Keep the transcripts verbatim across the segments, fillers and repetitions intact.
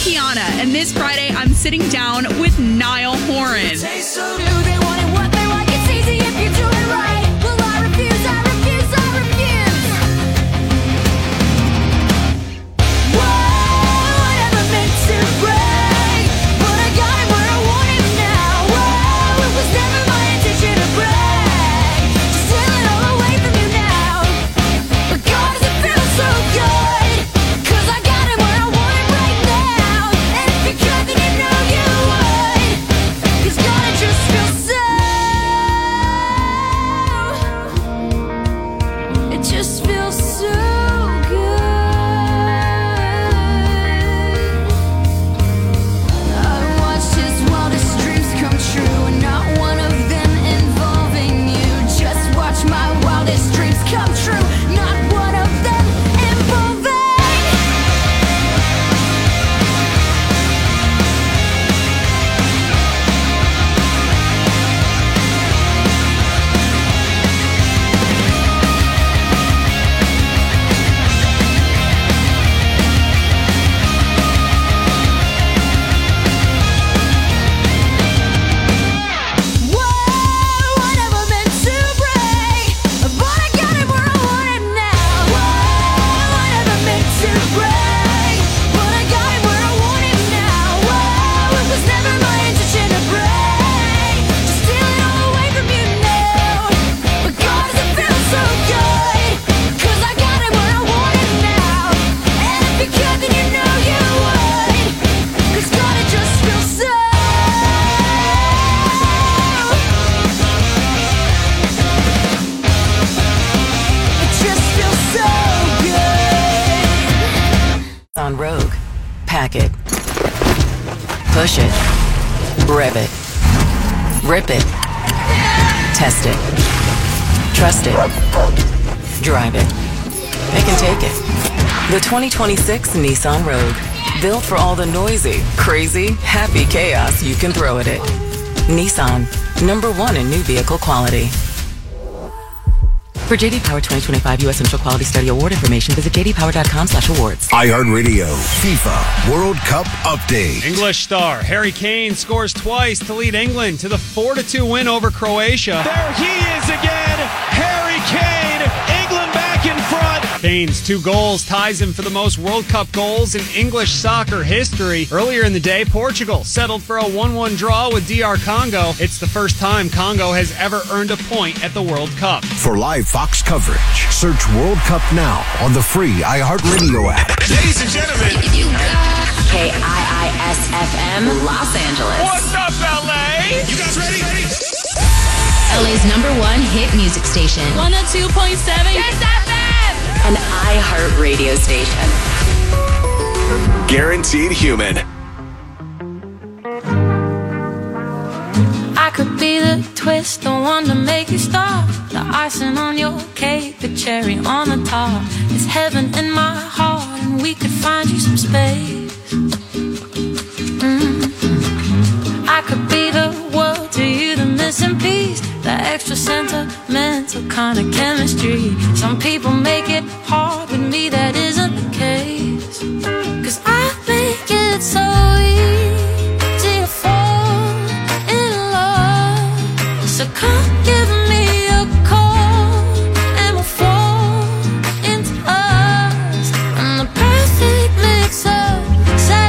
Kiana, and this Friday I'm sitting down with Niall Horan. Rogue. Pack it. Push it. Rev it. Rip it. Test it. Trust it. Drive it. It can take it. The twenty twenty-six Nissan Rogue. Built for all the noisy, crazy, happy chaos you can throw at it. Nissan. Number one in new vehicle quality. For J D Power twenty twenty-five U S Central Quality Study Award information, visit j d power dot com slash awards. iHeartRadio FIFA World Cup Update. English star Harry Kane scores twice to lead England to the four to two win over Croatia. There he is again, Harry Kane, England back in front. Kane's two goals ties him for the most World Cup goals in English soccer history. Earlier in the day, Portugal settled for a one one draw with D R Congo. It's the first time Congo has ever earned a point at the World Cup. For live Fox coverage, search World Cup now on the free iHeartRadio app. Ladies and gentlemen, K I I S F M, Los Angeles. what's up, L A? You guys ready? L A's number one hit music station. one oh two point seven Kiss F M! An iHeart radio station. Guaranteed human. I could be the twist, the one to make you stop. The icing on your cake, the cherry on the top. It's heaven in my heart, and we could find you some space. Mm-hmm. I could be the world to you, the missing piece, the extra sentimental kind of chemistry. Some people make it hard, with me that isn't the case. Cause I think it's so easy to fall in love. So come give me a call, and we'll fall into us. And the perfect mix of sad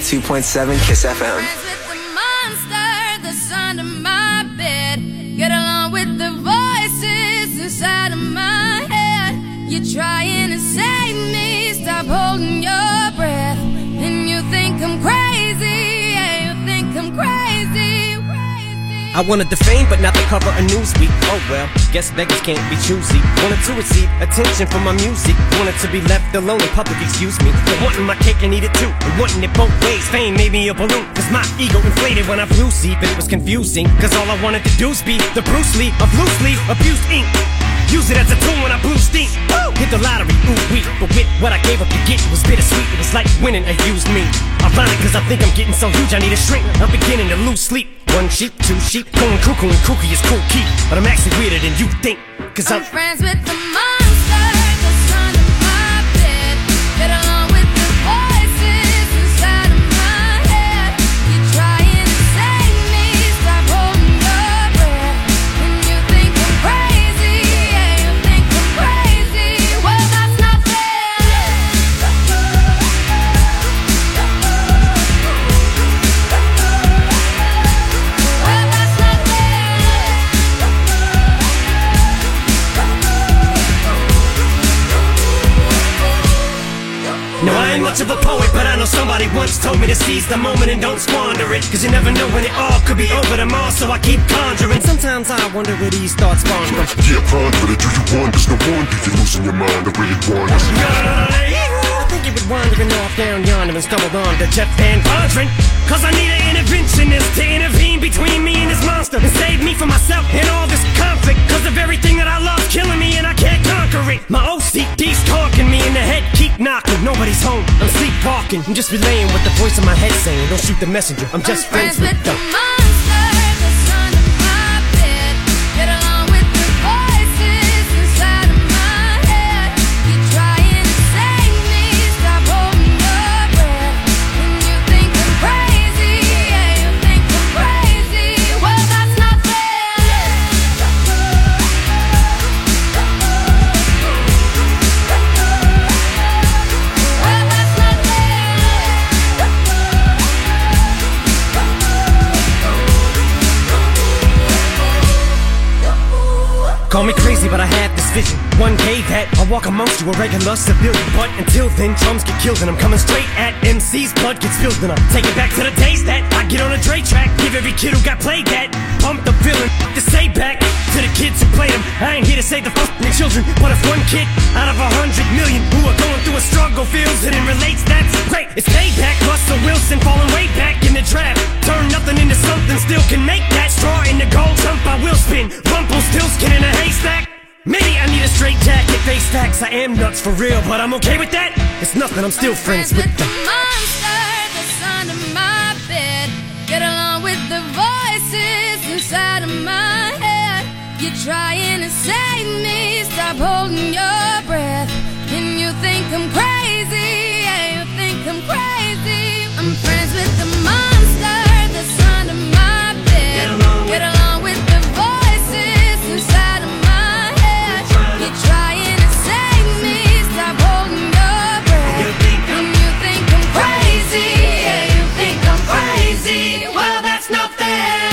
two point seven Kiss F M. Friends with the monster that's under my bed. Get along with the voices inside of my head. You're trying to save me, stop holding your breath. And you think I'm crazy, yeah, you think I'm crazy, crazy. I wanted the fame, but not the cover of Newsweek. Oh well, guess beggars can't be choosy. Wanted to receive attention from my music. Wanted to be left alone in public, excuse me. But wanting my cake and eat it too. And wanting it both ways, fame made me a balloon. Cause my ego inflated when I flew see, but it was confusing. Cause all I wanted to do was be the Bruce Lee of loosely abused ink. Use it as a tool when I blew steam. Woo! Hit the lottery, ooh wee. But with what I gave up to get, it was bittersweet. It was like winning a used me. Ironic, cause I think I'm getting so huge I need a shrink. I'm beginning to lose sleep. One sheep, two sheep, going cuckoo and kooky is cool key. But I'm actually weirder than you think. Cause I'm, I'm friends with the monster that's under my bed. Get along with the voices inside of my head. You're trying to save me, stop holding your breath. And you think I'm crazy, yeah, you think I'm crazy. Well, that's not fair. Well, that's not fair. no, I ain't much of a poet, but I know somebody once told me to seize the moment and don't squander it. Cause you never know when it all could be over tomorrow, so I keep conjuring. Sometimes I wonder where these thoughts spawn from. Yeah, ponder it, do you wonder? No wonder you're losing your mind the way it wanders. I think it would wandering off down yonder and stumbled on to Jeff Van Vondren. Cause I need an interventionist to intervene between me and this monster and save me from myself and all this conflict. Cause of everything that I love killing me and I can't conquer it. My O C D's talking me in the head, keep knocking. Nobody's home, I'm sleepwalking. I'm just relaying what the voice in my head saying. Don't shoot the messenger, I'm just I'm friends, friends with with the the monster that's under my bed. Get along with the voices inside of my head. You're trying to save me, stop holding your breath. And you think I'm crazy, yeah, you think I'm crazy. Well, that's not fair. Well, that's not fair. Call me crazy, but I had this vision. One day that I'll walk amongst you, a regular civilian. But until then, drums get killed and I'm coming straight at M C's. Blood gets spilled and I'll take it back to the days that I get on a Dre track. Give every kid who got played that. Pump the villain to say back to the kids who played him. I ain't here to save the fucking children, but if one kid out of a hundred million who are going through a struggle feels it and relates, that's great. It's payback. Russell Wilson falling way back in the draft. Turn nothing into something, still can make that. Straw in the gold jump, I will spin. Rumpelstiltskin in a haystack. Maybe I need a straight jacket, face stacks. I am nuts for real, but I'm okay with that. It's nothing, I'm still I'm friends, friends with with the the monster that's under my bed. Get along with the voices inside of my head. You're trying to save me, stop holding your breath. And you think I'm crazy, yeah, you think I'm crazy. I'm friends with the monster that's under my bed. Get along with, Get along with the voices inside of my head. You're trying to save me, stop holding your breath. And you think I'm crazy, yeah, you think I'm crazy. Well, that's not fair.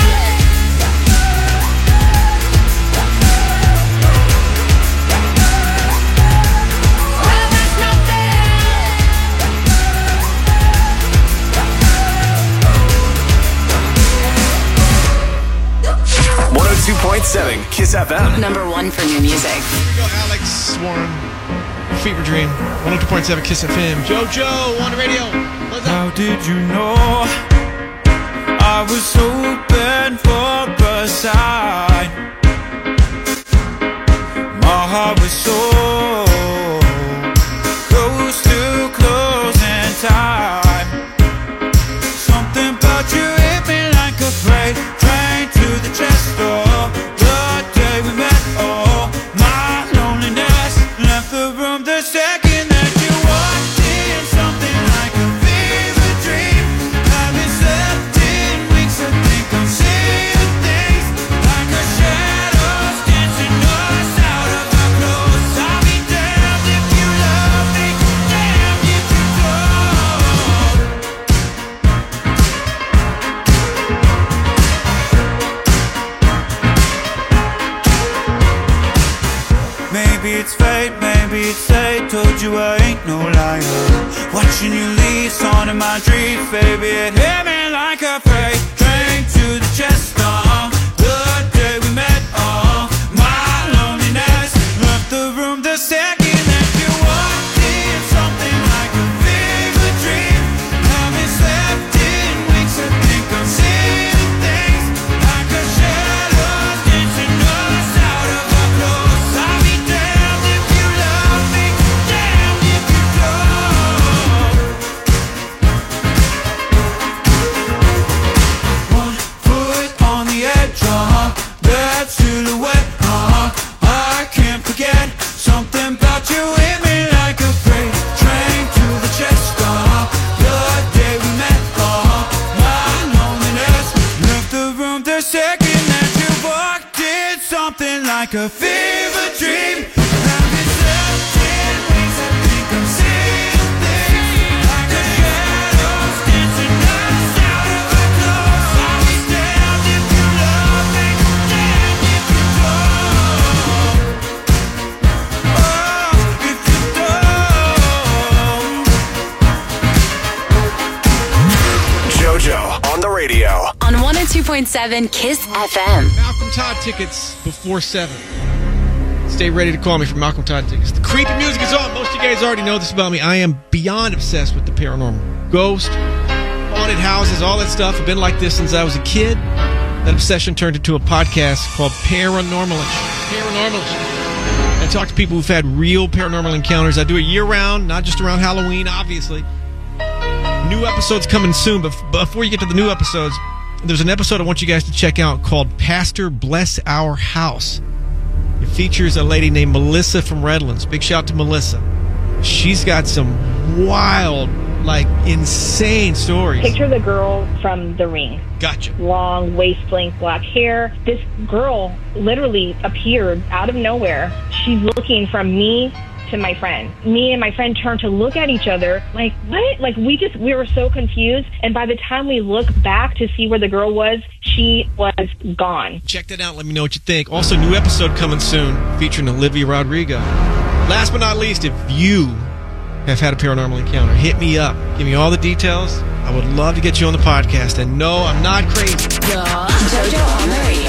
Well, that's not fair. one oh two point seven Kiss F M. Number one for new music. Here we go, Alex Warren, Fever Dream, one oh two point seven Kiss F M. JoJo on the radio. What's up? How did you know I was open for a sign? My heart was so close to closing time. Something about you hit me like a freight train to the chest door. The day we met, oh, my loneliness left the room the second that you walked in. Something like a fever dream. Haven't slept in weeks, I think I'm sick. maybe it's fate, maybe it's fate. Told you I ain't no liar. Watching you leave, on in my dreams, baby. It hit me like a freight train to the chest. Uh, the day we met, uh, my loneliness left the room the second that you walked in. Something like a fever dream. Haven't slept in weeks. I think I'm seeing things like a shadow dancing us out of our clothes. I'll be damned if you love me, damned if you don't. One foot on the edge, uh-huh, that silhouette, uh-huh, I can't forget. Something about you hit me like a freight train to the chest, uh-huh, the day we met, uh-huh, my loneliness left the room the second that you walked in. Something like a fever dream. Haven't slept in weeks. I think I'm seeing things like a shadows dancing us out of our clothes. I'll be damned if you love me, damned if you don't. Oh, if you don't. JoJo on the radio. On one oh two point seven Kiss F M. Malcolm Todd tickets before seven. Stay ready to call me for Malcolm Todd tickets. The creepy music is on. Most of you guys already know this about me. I am beyond obsessed with the paranormal. Ghost, haunted houses, all that stuff. I've been like this since I was a kid. That obsession turned into a podcast called Paranormalish. Paranormalish. I talk to people who've had real paranormal encounters. I do it year-round, not just around Halloween, obviously. New episodes coming soon, but f- before you get to the new episodes, there's an episode I want you guys to check out called Pastor Bless Our House. It features a lady named Melissa from Redlands. Big shout out to Melissa. She's got some wild, like, insane stories. Picture the girl from The Ring. Gotcha. Long, waist-length black hair. This girl literally appeared out of nowhere. She's looking from me to my friend. Me and my friend turned to look at each other like, what? Like, we just, we were so confused. And by the time we looked back to see where the girl was, she was gone. Check that out. Let me know what you think. Also, new episode coming soon featuring Olivia Rodrigo. Last but not least, if you have had a paranormal encounter, hit me up. Give me all the details. I would love to get you on the podcast. And no, I'm not crazy. JoJo on the radio.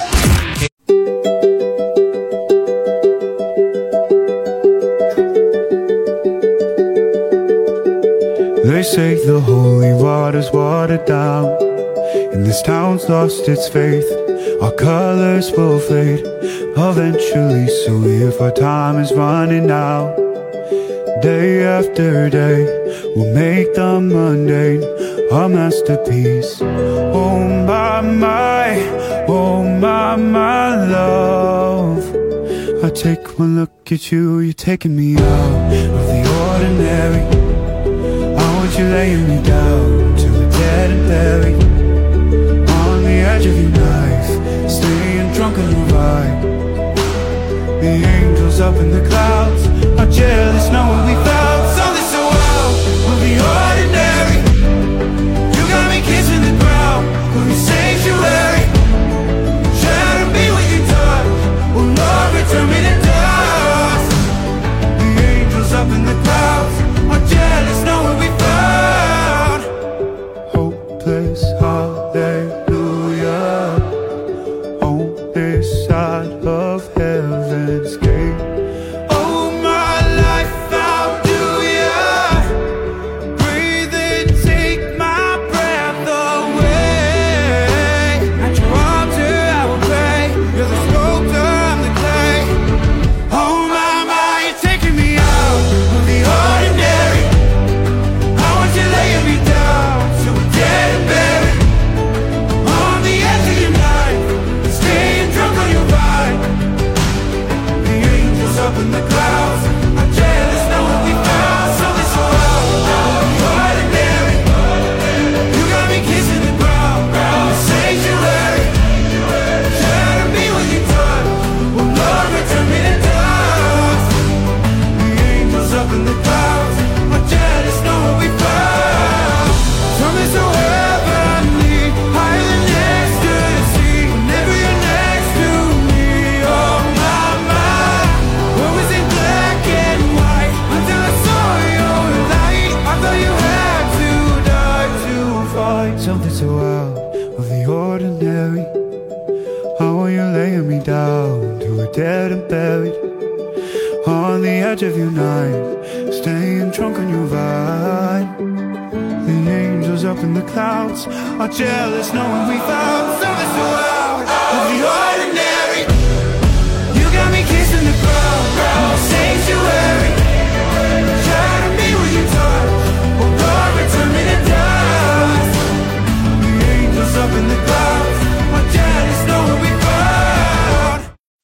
They say the holy water's watered down, and this town's lost its faith. Our colors will fade eventually, so if our time is running out, day after day, we'll make the mundane our masterpiece. Oh my, my, oh my, my love, I take one look at you, you're taking me out of the ordinary. You're laying me down to the dead and buried on the edge of your knife, staying drunk on your ride. The angels up in the clouds are jealous knowing we found something so wild. We'll be ordinary. You got me kissing the ground. We'll be sanctuary. Shadow me with your touch. Oh Lord, return me to dust. The angels up in the clouds are jealous knowing we found hopeless you're laying me down to a dead and buried on the edge of your night, staying drunk on your vine. The angels up in the clouds are jealous knowing we found something so out of the ordinary. You got me kissing the ground, sanctuary. Try to be what you touch, oh Lord, return me to dust. The angels up in the clouds are jealous knowing we found.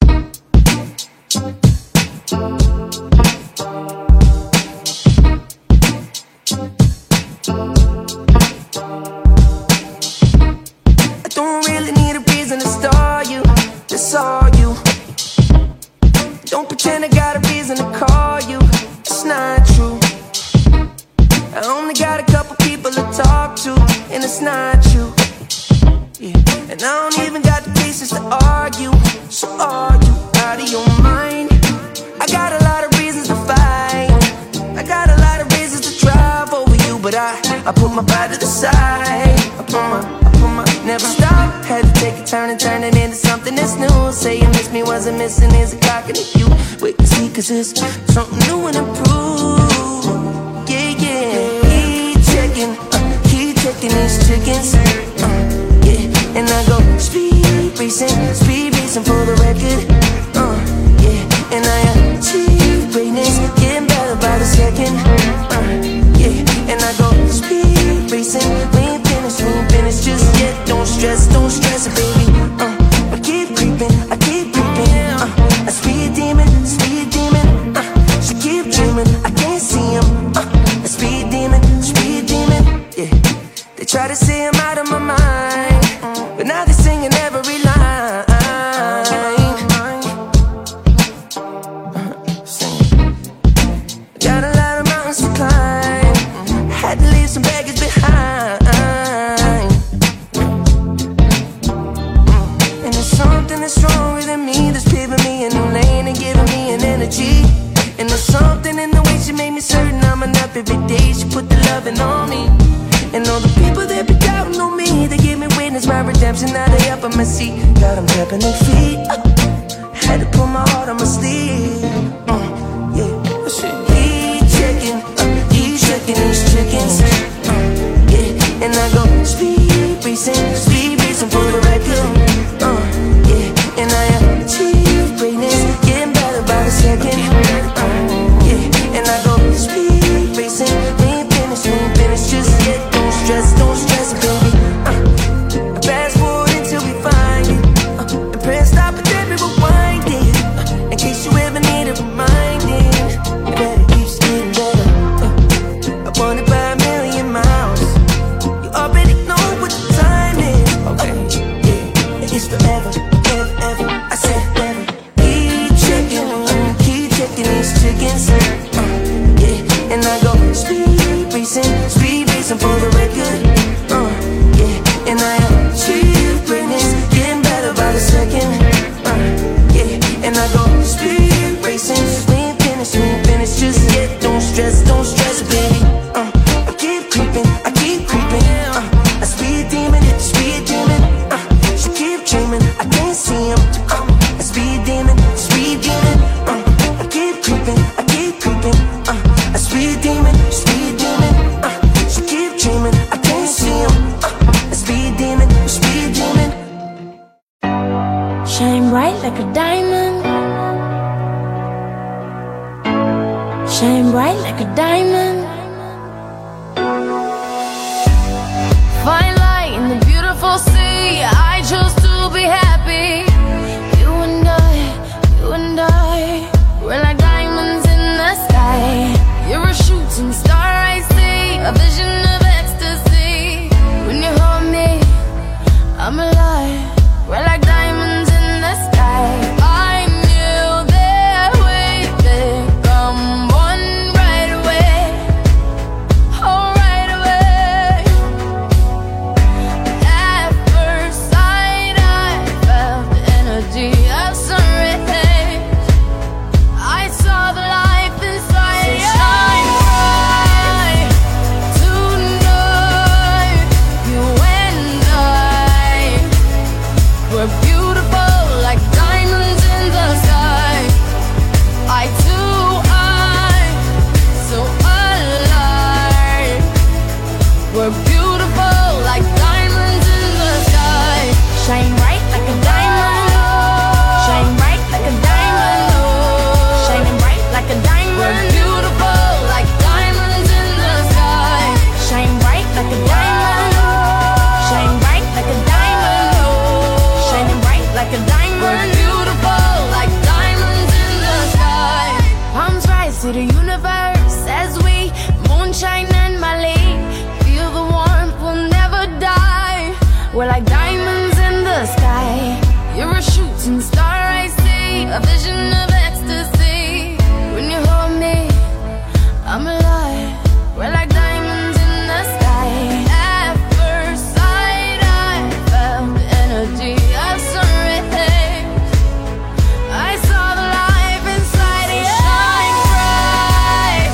I don't really need a reason to star you, that's all you. Don't pretend I got a reason to call you, it's not true. I only got a couple people to talk to, and it's not you. Yeah. And I don't even got the patience to argue, so are you out of your mind? I got a lot of reasons to fight, I got a lot of reasons to drive over you, but I, I put my pride to the side. I put my, I put my, never stop. Had to take a turn and turn it into something that's new. Say you miss me, wasn't missing, is a clock at you. Wait and see, cause it's something new and improved. Yeah, yeah, keep checking, uh, keep checking these chickens, uh, yeah. And I go speed racing, speed racing for the record, uh, yeah. And I achieve greatness, getting better by the second, uh, yeah. And I go speed racing, we ain't finished, we ain't finished just yet. Don't stress, don't stress it, baby, uh, I keep creeping, I keep creeping, uh, a speed demon, speed demon, uh, she keep dreaming, I can't see him, uh, a speed demon, speed demon, yeah. They try to say I'm out of my mind, but now they're singing every line. uh, sing. Got a lot of mountains to climb, had to leave some baggage behind. And there's something that's stronger than me, that's paving me a new lane and giving me an energy. And there's something in the way she made me certain I'm enough every day. She put the loving on me. And all the people that be doubting on me, they give me witness my redemption. Now they up on my seat, got them tapping their feet. uh, Had to put my heart on my sleeve, uh, yeah. Keep checking, uh, keep checking these chickens, uh, yeah. And I go speed racing, speed racing for the record, uh, yeah. And I achieve greatness, getting better by the second, uh, yeah. And I go speed racing, we ain't finished, we ain't finished just yet. Don't stress, don't stress, baby, uh, I fast forward until we find it, uh, and press stop and then we rewind it, uh, in case you ever need a reminding. You better keep getting better, uh, I want it by a million miles. You already know what the time is, okay, uh, yeah. It's forever, ever, ever, I said never. Keep checking, uh, keep checking these chickens, uh, yeah. And I go speed racing, speed racing for the record, uh, yeah. And I achieve greatness, getting better by the second, uh, yeah. And I go speed racing, we ain't finished, we ain't finished just yet. Don't stress, don't stress, baby, uh, I keep creeping, I keep creeping, uh, a speed demon, speed demon, uh, she keep dreaming, I can't see him, uh, a speed demon, speed demon, uh, I keep creeping, I keep creeping, uh, a speed demon, speed demon, uh, she keep dreaming, I can't see him, uh, a speed demon, speed demon. Shine bright like a diamond. Shine bright like a diamond. Fine light in the beautiful sea. I chose to be happy. You and I, you and I, we're like diamonds in the sky. You're a shooting star I see, a vision of ecstasy. When you hold me, I'm alive. We're like diamonds in the sky. I knew that we could come one right away, oh right away. At first sight I felt the energy of sun rays. I saw the life inside you. Shine bright tonight, you and I. We're beautiful see the universe as we moonshine and Mali. Feel the warmth, we'll never die. We're like diamonds in the sky. You're a shooting star, I see. A vision of ecstasy. When you hold me, I'm alive. We're like diamonds in the sky. At first sight, I felt the energy of sun rays. I saw the life inside you. Shine bright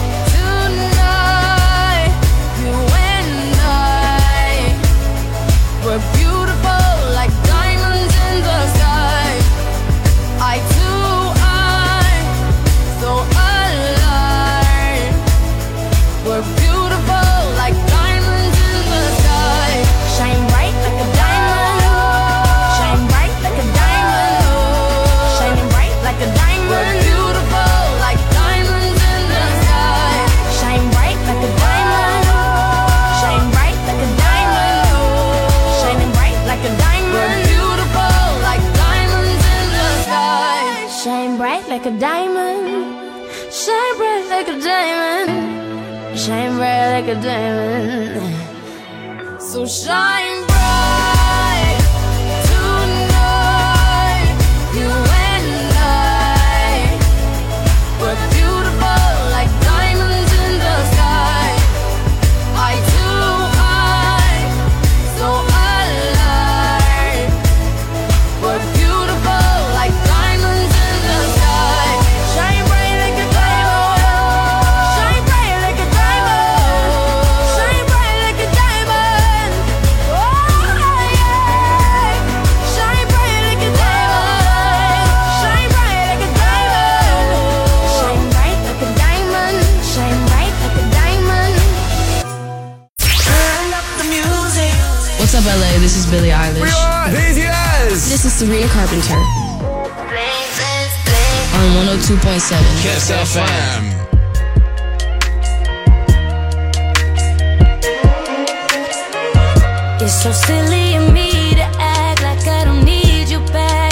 tonight. You and I, we're beautiful like diamonds in the sky. I too, I'm so alive. We're beautiful like diamonds in the sky. Shine bright like a diamond. Shine bright like a diamond. Shining bright like a diamond. We're beautiful like diamonds in the sky. Shine bright like a diamond. Shine bright like a diamond. Shining bright like a diamond. We're beautiful like diamonds in the sky. Shine bright like a diamond. Shine bright like a diamond. Shine bright like a diamond. So shine bright tonight. You and I, we're beautiful like diamonds in the sky. I too, I'm so alive. We're beautiful like diamonds in the sky. Shine bright like a diamond. Shine bright like a diamond. Shine bright like a diamond. Oh yeah. Shine bright like a diamond. Shine bright like a diamond. Shine bright like a diamond. Shine bright like a diamond. Turn up the music. What's up, L A? This is Billie Eilish. B T S. This is Sabrina Carpenter. On one oh two point seven. Kiss F M. It's so silly of me to act like I don't need you back.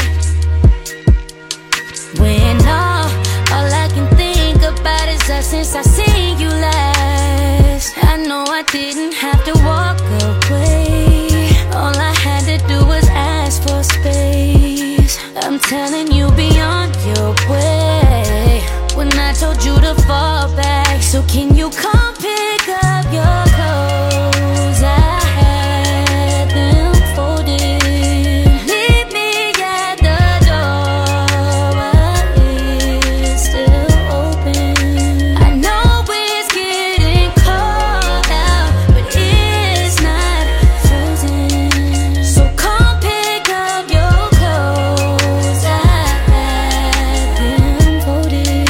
When all, all I can think about is us since I seen you last. I know I didn't have to walk away. All I had to do was ask for space. I'm telling you, be on your way. When I told you to fall back, so can you come pick up your clothes? I had them folded. Leave me at the door while it's still open. I know it's getting cold out, but it's not frozen. So come pick up your clothes. I had them folded.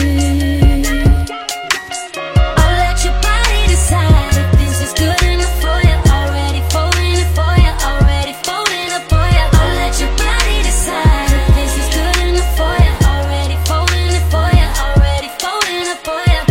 I'll let your body decide if this is good enough for you. Already folding it for you. Already folding it for you. I'll let your body decide if this is good enough for you. Already folding it for you. Already folding it for you.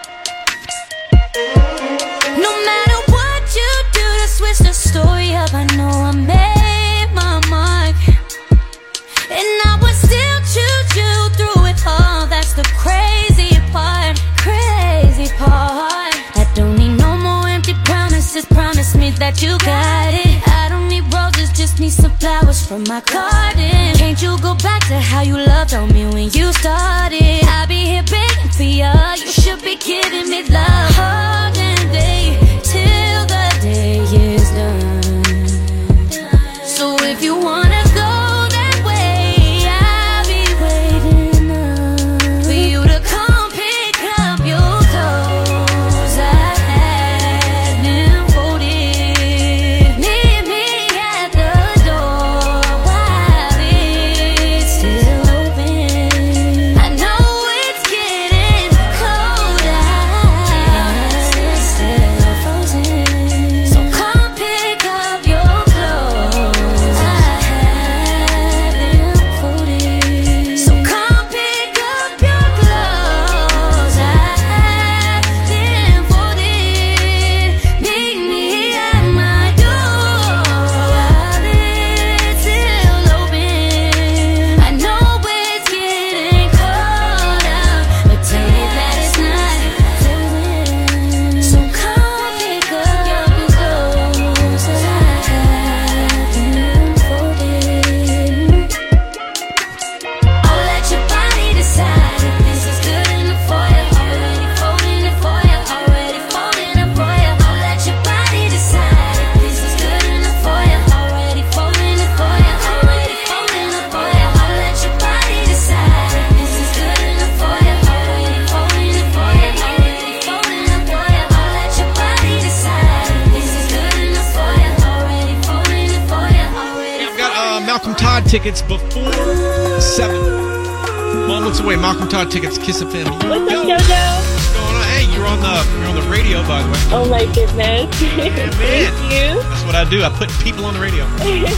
No matter what you do to switch the story up, I know I made my mark. And I would still choose you through it all. That's the crazy part, crazy part. I don't need no more empty promises. Promise me that you got it. I don't need roses, just need some flowers from my garden. Can't you go back to how you loved on me when you started? I'll be here begging for you. You should be giving me love all day till the day is done. So if you wanna go that way, I'll be waiting up for you to come pick up your clothes. I had them folded. Meet me at the door while it's still open. I know tickets before seven. Moments away. Malcolm Todd tickets. Kiss F M. What's up, Yo. JoJo? What's going on? Hey, you're on the you're on the radio, by the way. Oh my goodness. Yeah, man. Thank you. That's what I do. I put people on the radio. You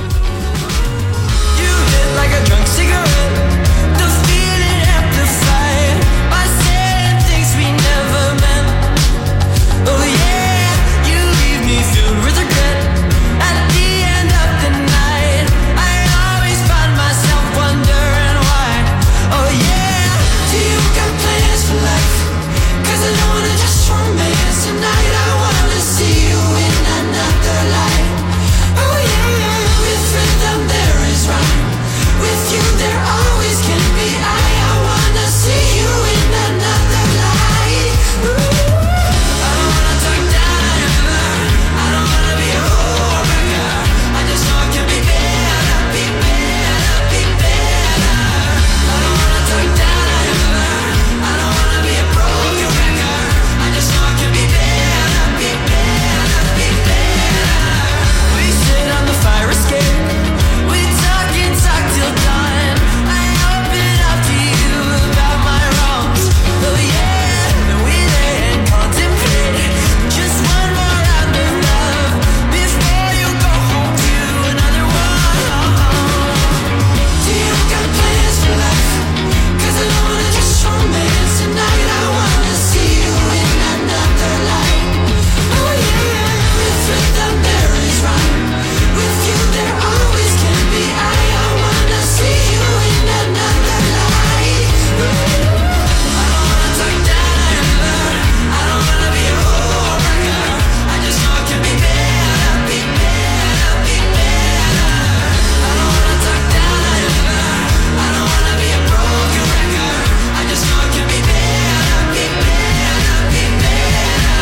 hit like a drunk cigarette. The feeling amplified by saying things we never meant. Oh yeah, you leave me filled with regret. At the end of the night, I always find myself wondering why. Oh yeah, do you got plans for life? Cause I don't wanna just romance tonight. I wanna see you in another light. Oh yeah, with rhythm there is rhyme. With you there always can be I. I wanna see you in another light. Ooh. I don't wanna talk down ever. I don't wanna be a whore. I just know it can be better, be better, be better. I don't wanna talk down ever. I don't wanna be a broken record. I just know it can be better, be better, be better. We sit on the fire escape. We talk and talk till dawn. I open up to you about my wrongs. Oh yeah, and we lay and contemplate just one more round of love before you go home to another one. Do you got plans for life? Cause I don't wanna just romance tonight. I wanna see you in another light. Oh yeah, with rhythm there is rhyme. With you there always can be I. I wanna see you in another light. I don't wanna talk down ever. I don't wanna be a whore. I just know it can be better, be better, be better. I don't wanna talk down ever. I don't wanna be a broken record. I just know it can be better, be better, be better.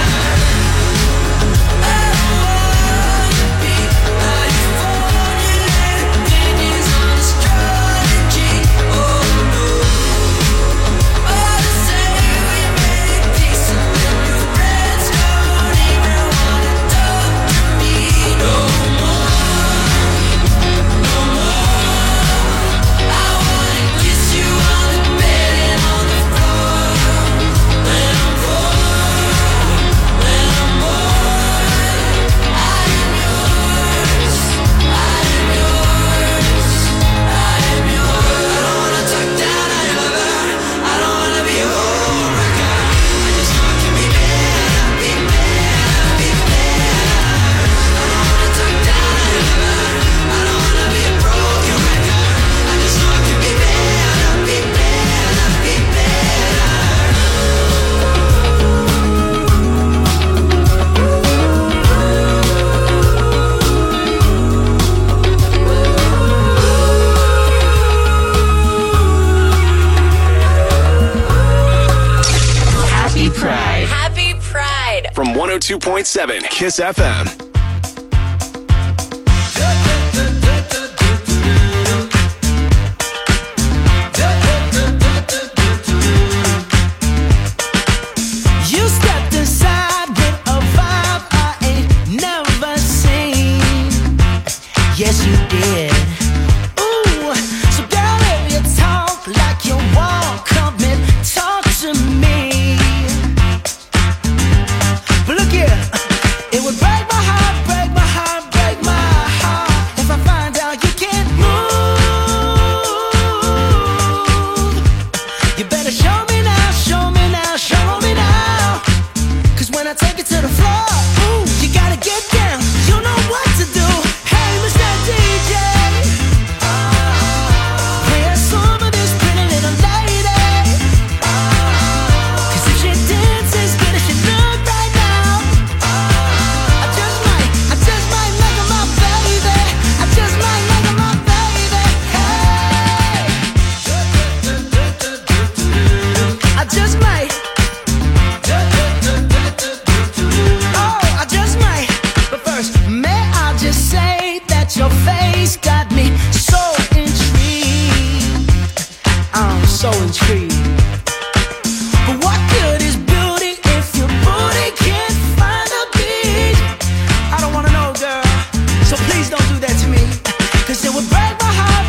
I wanna be like formulated opinions on astrology. Oh no. All to say we made peace and then your friends don't even wanna talk to me no more, no more. I wanna kiss you on the bed and on the floor. When I'm bored, when I'm bored, I am yours, I am yours, I am yours. I don't wanna talk down ever. I don't wanna be a whore. I just know it can be better, be better, be better. I don't wanna talk down ever. I don't wanna be a broken record. I just know it can be better, be better, be better. Happy Pride. Happy Pride. From one oh two point seven Kiss F M. You stepped inside with a vibe I ain't never seen. Yes, you did. Ooh, so girl, if you talk like you walk, come and talk to me. But look here, it would break my heart, break my heart, break my heart if I find out you can't move. You better show me now, show me now, show me now. Cause when I take it to the floor, ooh, you gotta get down. You know what to do. Hey, Mister D J, play us some of this pretty little lady. Cause if she dances good as she look right now, I just might, I just might make her my baby. I just might make her my baby. Hey, I just might. Oh, I just might. But first, may I just say that your face got me so intrigued. I'm so intrigued. But what good is beauty if your booty can't find a beat? I don't wanna know, girl. So please don't do that to me. Cause it would break my heart,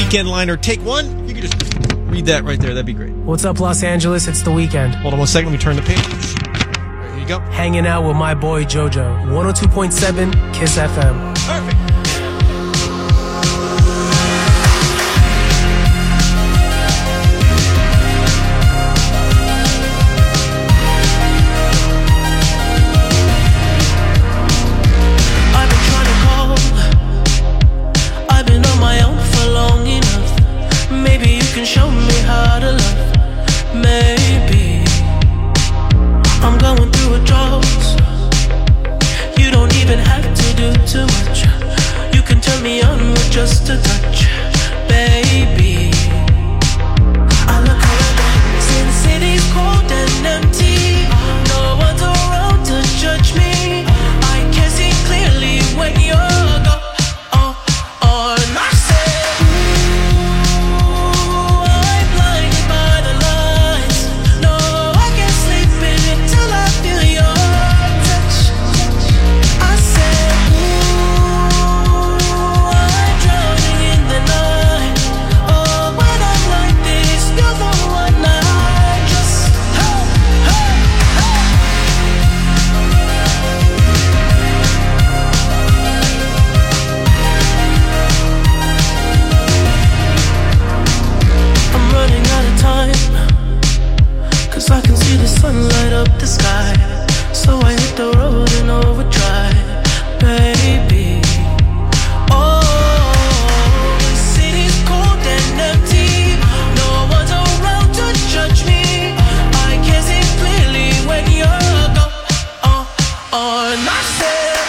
Weekend liner. Take one. If you could just read that right there, that'd be great. What's up, Los Angeles? It's The Weeknd. Hold on one second. Let me turn the page. Right, here you go. Hanging out with my boy JoJo. one oh two point seven Kiss F M. Perfect. Show me how to love. Maybe I'm going through a drought. You don't even have to do too much. You can turn me on with just a touch, baby. I look around, see the city's cold and empty. No one's around to judge me. I can see clearly when you're gone. Oh, oh, and I say I can see the sun light up the sky, so I hit the road in overdrive, baby. Oh, the city's cold and empty. No one's around to judge me. I can see clearly when you're gone. Oh, oh, and I said,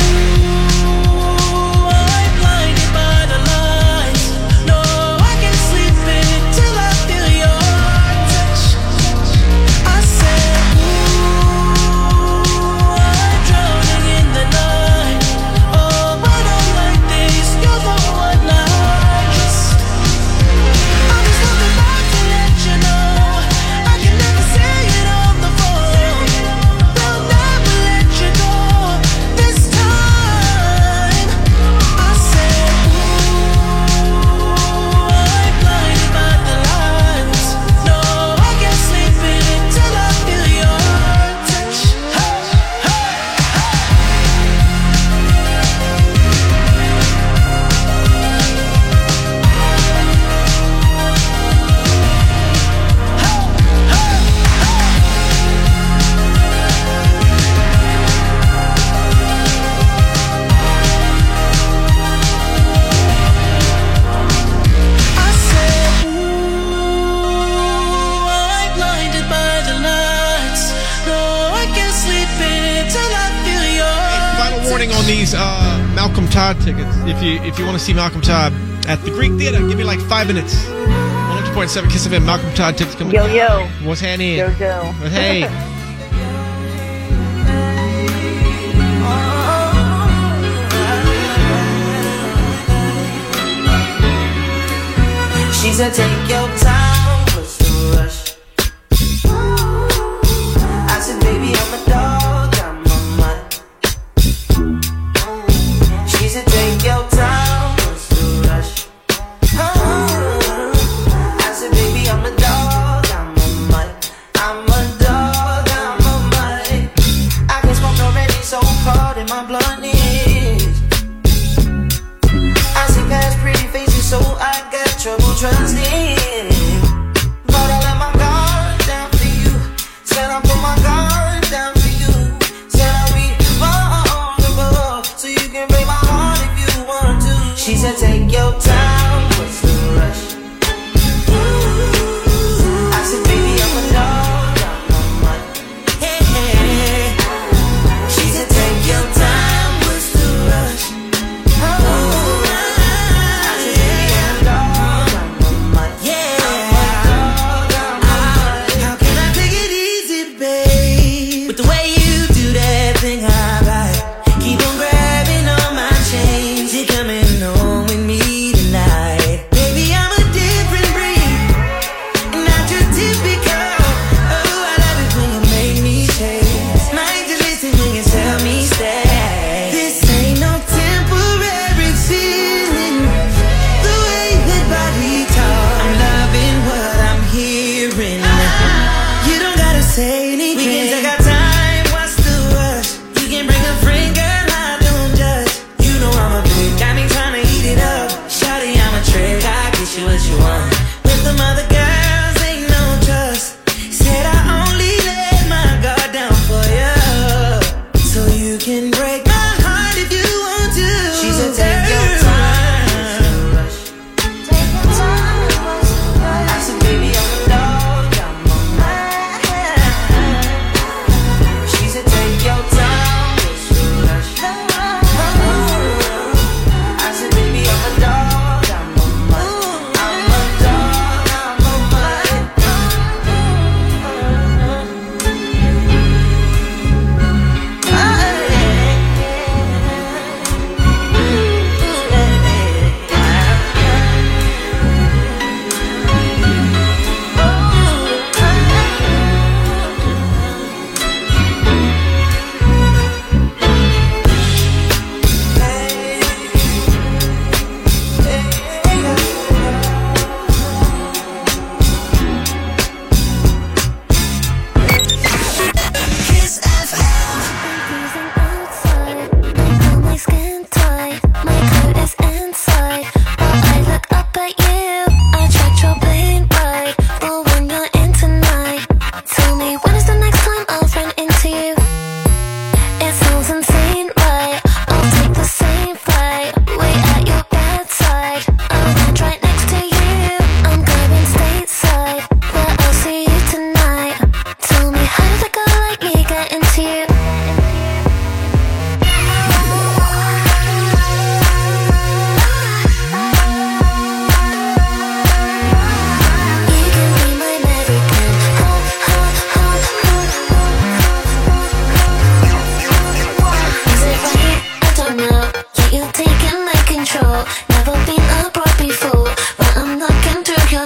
ooh, I'm blinded by the lights. No, I can't sleep until I feel your touch. I said, ooh, I'm drowning in the night. Oh, when I'm like this, you're the one I just, I'm just looking back to let you know I can never say it on the phone. They'll never let you go this time. I said, ooh, I'm blinded by the lights. No, I can't sleep until I feel your touch. Hey, hey, I said, ooh, I'm blinded by the lights. No, I can't sleep until I feel your Final warning on these uh, Malcolm Todd tickets. If you if you want to see Malcolm Todd at the Greek Theater, give me like five minutes. one oh two point seven Kiss F M. Malcolm Todd tickets coming. Yo, yo. What's happening? Yo, yo. But hey. she said, take your time, what's the rush? I said, baby, I'm a dog, I'm a mutt. She said, take your time, what's the rush? I said, baby, I'm a dog, I'm a mutt. I'm a dog, I'm a mutt. I can smoke already, so hard in my blunt is. I see past pretty faces, so I got trouble trusting. But I let my guard down for you. Said I put my guard down for you. Said I'll be vulnerable, so you can break my heart if you want to. She said, take your time, what's the rush? I said, baby, I'm a dog, I'm a mutt. Yeah. She said, take your time, what's the rush? I said, baby, I'm a dog, I'm a mutt. Yeah. How can I take it easy, babe? With the way you do that thing I like. Keep on grabbing on my chains. You're coming home with me tonight. Baby,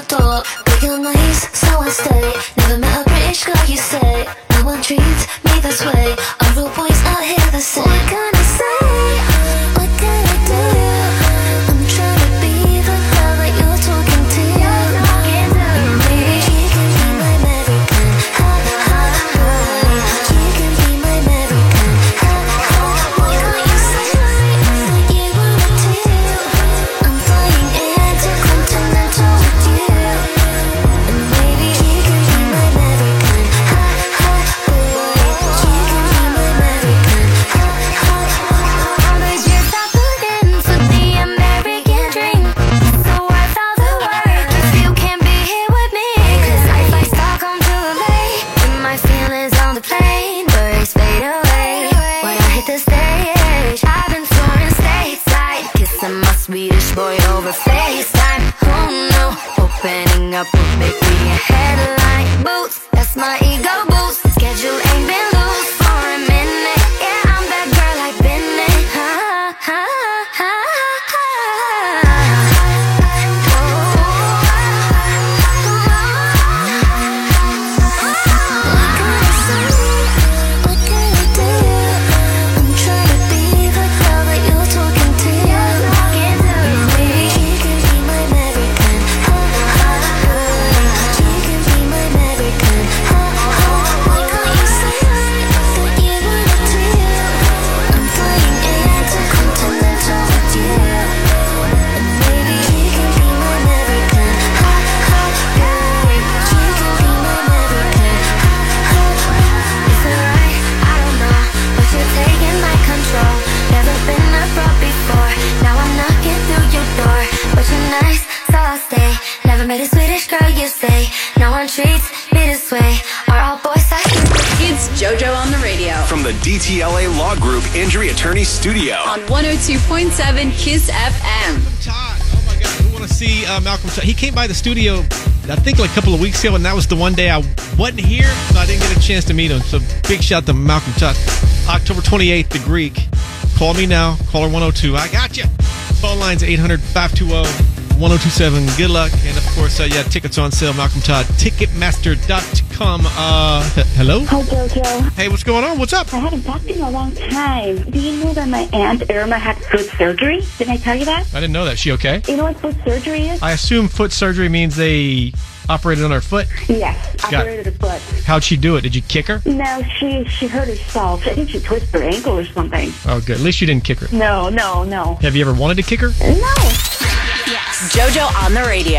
door. Big and nice, so I stay. Never met a British girl, you say. No one treats me this way. All real boys out here the same. What can I say? What can I do? I'm trying to be the girl that you're talking to. Maybe you can be my American. Ha, ha, ha. You can be my American. Ha, ha. Why can't you say what you wanna do? I'm flying intercontinental with you. And maybe you can be my American. Ha, ha, boy. You can be my American. Ha, ha. All those years I've put in for the American dream. So worth all the work if you can't be here with me. 'Cause life like Stockholm to L A. And my feelings on the plane, worries fade away when I hit the stage. I've been touring stateside, kissing my Swedish boy over FaceTime. Oh no, opening up will make me a headline. Boots, that's my ego boost. Schedule ain't been loose for a minute. Yeah, I'm that girl I've been in. Ha, ha, ha, ha. What can I say? What can I do? I'm trying to be the girl that you're talking to. Maybe you can be my American. Ha, ha, ha. You can be my American. Ha, ha. Why can't you say what you wanna do? I'm flying intercontinental with you. And maybe you can be my American. Ha, ha, boy. You can be my American. Ha, ha. Is it right? I don't know, but you're taking my control. Never been abroad before. Now I'm knocking through your door. But you're nice, so I'll stay. Never met a Swedish girl, you say. No one treats me this way. Are all boys like It's JoJo on the radio From the D T L A Law Group Injury Attorney Studio. on one oh two point seven Kiss F M. Todd. Oh my God, we want to see uh, Malcolm Todd. He came by the studio, I think, like a couple of weeks ago, and that was the one day I wasn't here, so I didn't get a chance to meet him. So big shout to Malcolm Todd. October twenty-eighth, the Greek. Call me now. Caller one oh two. I got you. Phone lines eight hundred, five two zero, one oh two seven. Good luck. And of course, uh, yeah, tickets on sale. Malcolm Todd. Ticketmaster dot com. Uh, h- hello? Hi, JoJo. Hey, what's going on? What's up? I haven't talked to you in a long time. Do you know that my Aunt Irma had foot surgery? Didn't I tell you that? I didn't know that. She okay? You know what foot surgery is? I assume foot surgery means they operated on her foot. Yes, Got it. operated her foot. How'd she do it? Did you kick her? No, she she hurt herself. I think she twisted her ankle or something. Oh, good. At least you didn't kick her. No, no, no. Have you ever wanted to kick her? No. JoJo on the radio.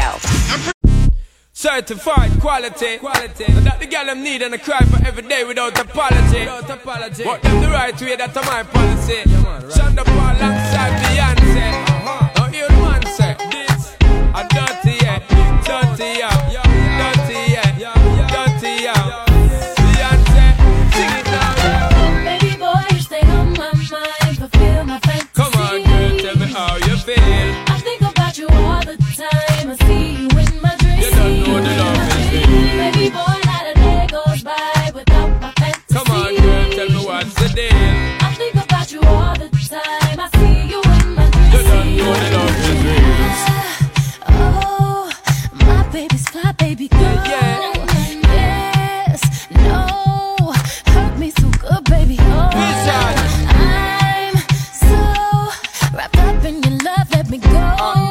Certified quality, quality. And that the girl them need and I cry for every day without apology. Without apology. What them the right way, that's my policy. Yeah, man, right. Shonda Paul alongside Beyonce. Uh-huh. Now you the man say this, a dirty yeah, dirty yeah, dirty yeah, dirty yeah. Beyonce, sing it now. Baby boy, you stay on my mind, fulfill my fantasy. Come on, girl, tell me how you feel. I think about you all the time. I see you in my dreams. You don't know the love is real. Baby boy, not a day goes by without my fantasy. Come on, girl, tell me what's the deal. I think about you all the time. I see you in my dreams. You don't know the love is real. Oh, my baby's fly, baby girl. Yeah, Yes, no, hurt me so good, baby. Oh, I'm so wrapped up in your love. Let me go.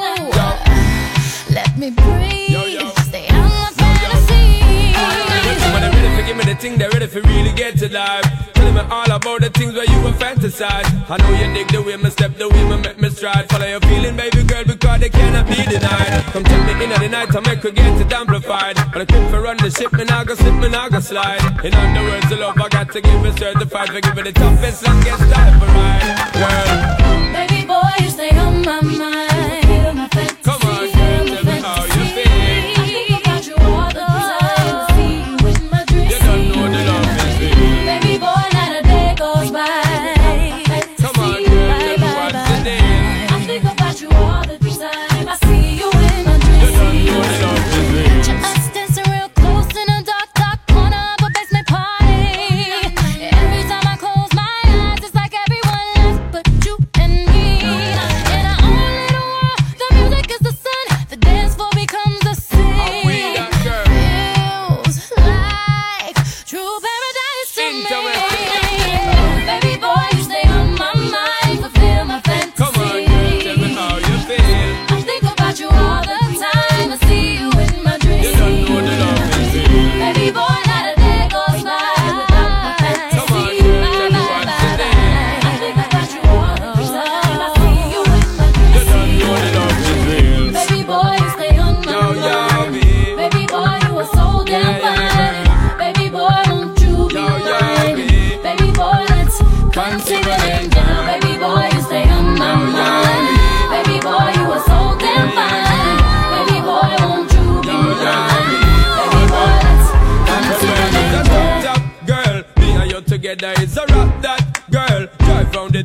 Let me breathe. Stay on my fantasy. When they're ready to give me the thing, they're ready for really get to life. Telling me all about the things where you were fantasize. I know you dig the way me step, the way me make me stride. Follow your feeling, baby girl, because they cannot be denied. Come tell me in the night, I make her get it amplified. But I quit for run the ship, me now go slip, me now go slide. In other words, the love I got to give it certified. For giving the toughest, longest time for ride. Girl, Baby boy, you stay on my mind. Feel my fantasy. come on, girl, tell me how you feel. I think about you all the time. See you in my dreams. You don't know the love is real. Baby boy, not a day goes by. Come on, girl, tell me what's the deal. I think about you all the time. I see you in my dreams. You don't know the love is real. Picture us dancing real close in a dark, dark corner of a basement party. Every time I close my eyes, it's like everyone left but you and me. And I only do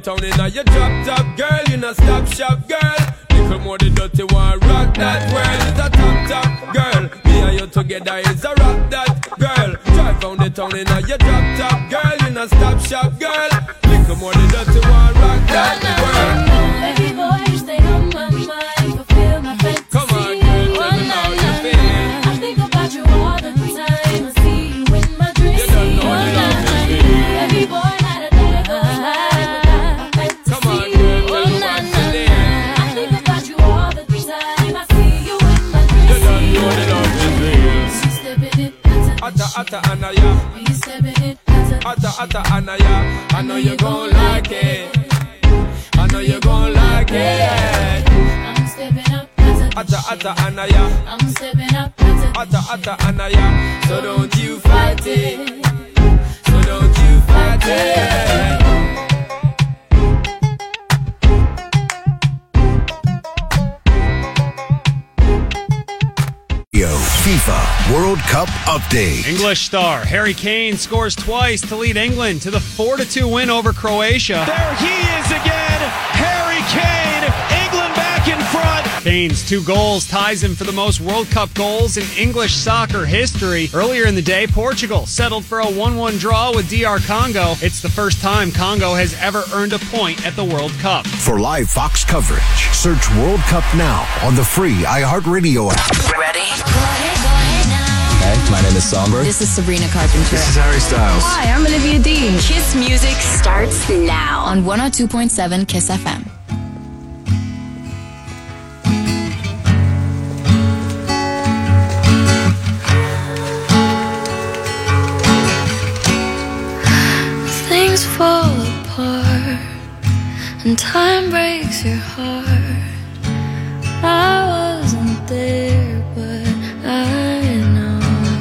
town in a your drop top girl, you know stop shop girl. Little more the dirty one, rock that world. It's a top top girl. Me and you together is a rock that girl. Drive round the town in a your drop top girl, you know stop shop girl. Little more the dirty one, rock that world. Baby boy, you stay on my mind, fulfill my fantasy. Come on, girl, tell me how you feel. I think about you all the time. I see you in my dreams. You don't know the love you feel. Baby boy, not a day goes by without my fantasy. Come on, girl, tell me what you need. I think about you all the time. I see you in my dreams. You don't know the love you feel. She's stepping it, better. Atta atta anaya, He's stepping it, better. atta atta anaya. I know you gon' like it. I know you gon' like it. I'm stepping up, better. Atta atta anaya, I'm stepping up, better. atta atta anaya. So don't you fight it. So don't you fight it. FIFA World Cup update. English star Harry Kane scores twice to lead England to the four to two win over Croatia. There he is again, Harry Kane, England back in front. Kane's two goals ties him for the most World Cup goals in English soccer history. Earlier in the day, Portugal settled for a one one draw with D R Congo. It's the first time Congo has ever earned a point at the World Cup. For live Fox coverage, search World Cup now on the free iHeartRadio app. Ready? Hey, my name is Somber. This is Sabrina Carpenter. This is Harry Styles. Hi, I'm Olivia Dean. Kiss music starts now On one oh two point seven Kiss F M. Things fall apart and time breaks your heart. I wasn't there, but I know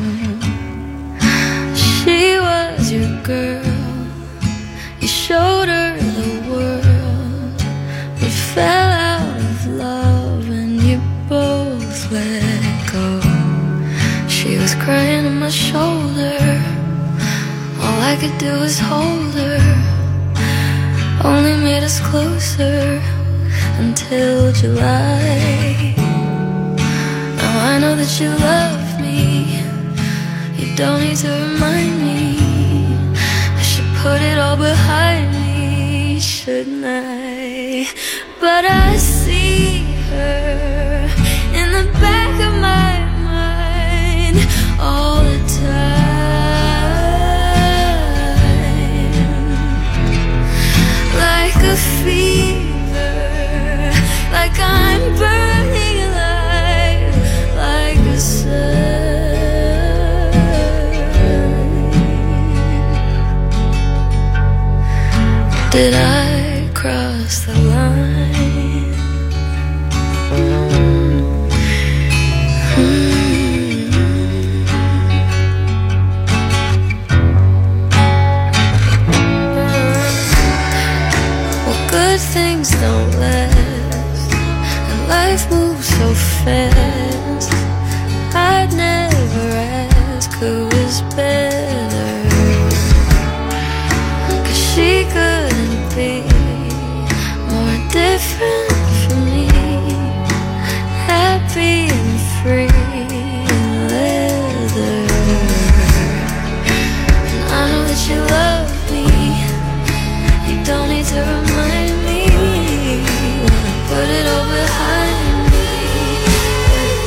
she was your girl. You showed her the world, but fell out of love and you both let go. She was crying on my shoulder. All I could do was hold her. Only made us closer until July. Now I know that you love me. You don't need to remind me. I should put it all behind me, shouldn't I? But I see her in the back of my mind all the time. Like a fever, like I'm burning alive, like a sun. Did I cross the line? Mm-hmm. Well, good things don't last, and life moves so fast. I'd never ask who was better, 'cause she couldn't be more different from me. Happy and free in leather. And I know that you love me. You don't need to remind me. Wanna put it all behind me. But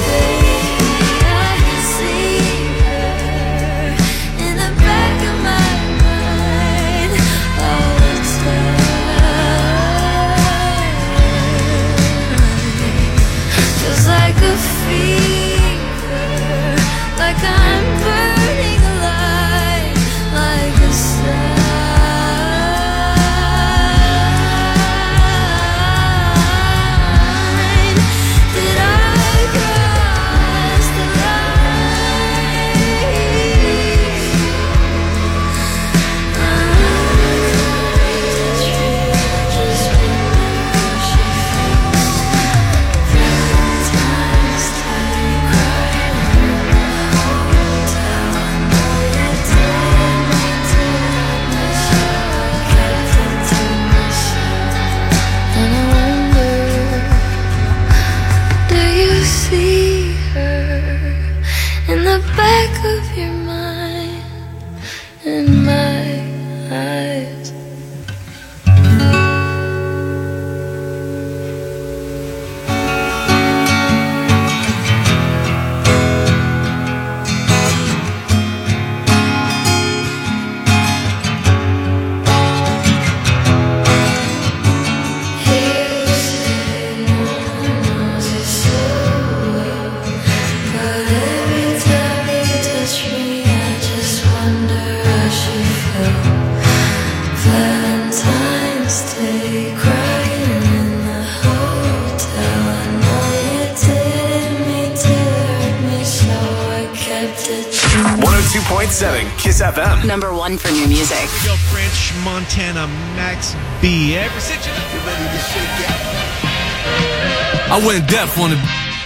point seven Kiss F M. Number one for new music. Here we go, French Montana, Max B. Ever since you left, you ready to shake it. I went deaf on the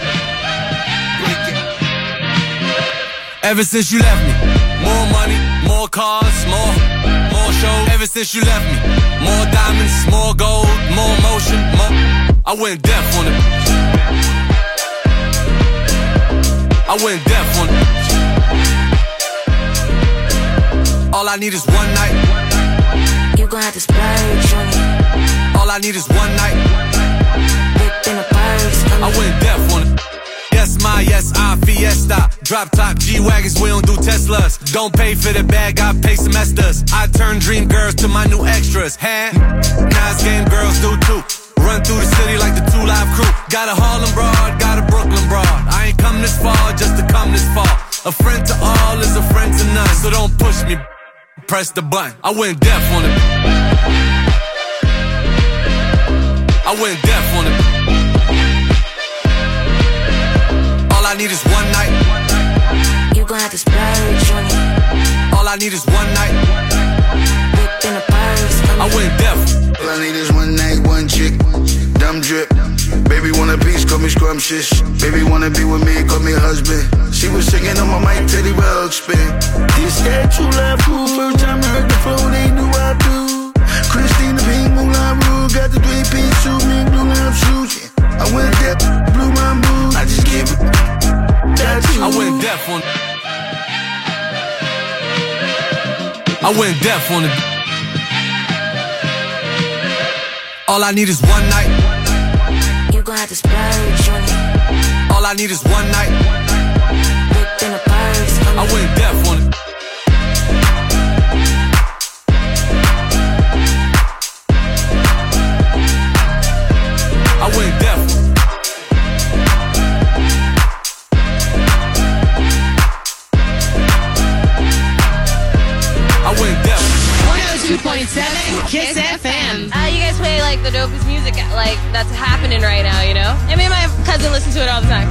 Ever since you left me, more money, more cars, more, more shows. Ever since you left me, more diamonds, more gold, more motion, more. I went deaf on it. I went deaf on it. All I need is one night. You gon' have to splurge on it. All I need is one night. Whip in a purse. I went deaf on it. Yes, my, yes, I, Fiesta. Drop top G-Wagons, we don't do Teslas. Don't pay for the bag, I pay semesters. I turn dream girls to my new extras. Huh? Nice game girls do too. Run through the city like the two Live Crew. Got a Harlem broad, got a Brooklyn broad. I ain't come this far just to come this far. A friend to all is a friend to none. So don't push me, press the button. I went deaf on it. I went deaf on it. All I need is one night. You gon' have to splurge on it. All I need is one night. Whip in a purse. I went deaf. All I need is one night, one chick, dumb drip. Baby want a piece, call me scrumptious. Baby wanna be with me, call me husband. She was singing on my mic, Teddy Rugg spin. This that true love cool, first time I heard the flow, they knew I do. Christina Pink, Moulin Rouge, got the three-piece suit, me blue love shoes. I went deaf, blew my mood, I just give it. That's you. I went deaf on it. I went deaf on it. All I need is one night. You gon' have to splurge on it. All I need is one night. Whip in a purse. I went deaf on it. I went deaf. I went deaf. one oh two point seven Kiss F M. Uh, you guys play like the dopest music like that's happening right now, you know? And me and my cousin listen to it all the time.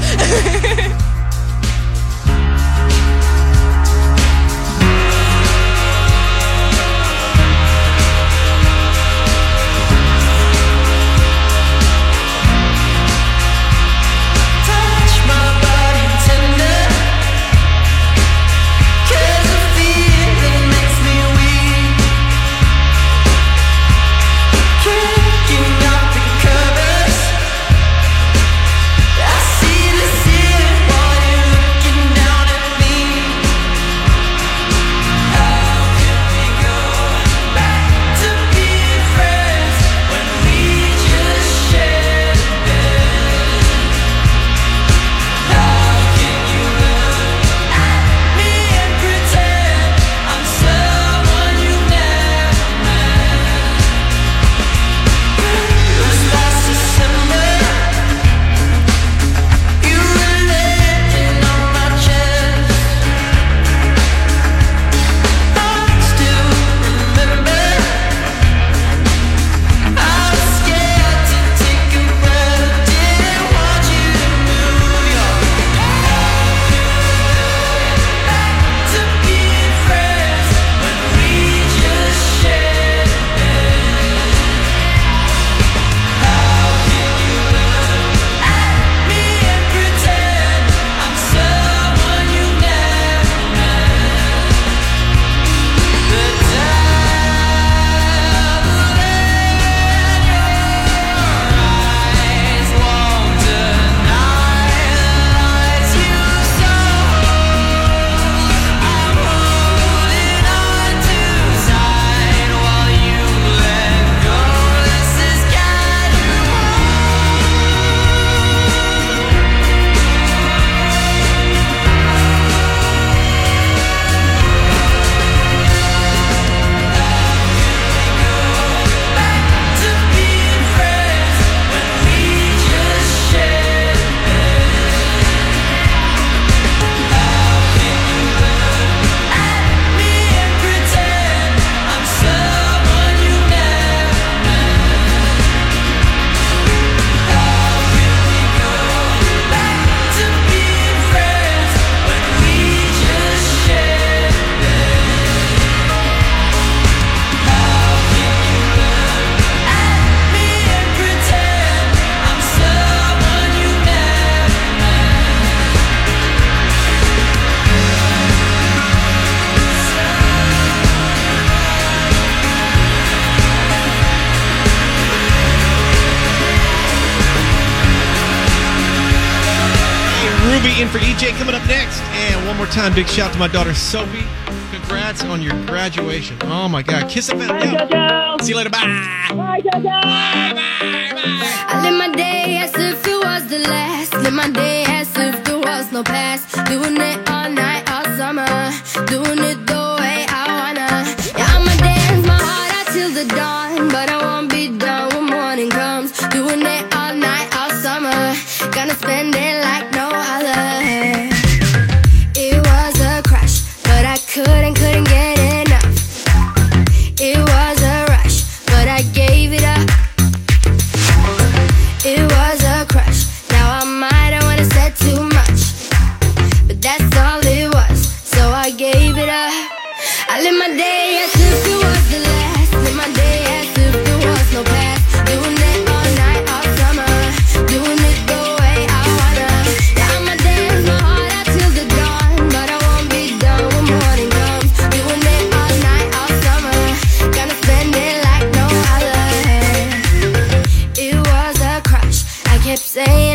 I see the city. be in for E J coming up next. And one more time, big shout out to my daughter Sophie. Congrats on your graduation. Oh my God. Kiss F M. Bye, JoJo. See you later. Bye. Bye, JoJo. Bye, bye, bye. I live my day as if it was the last. Live my day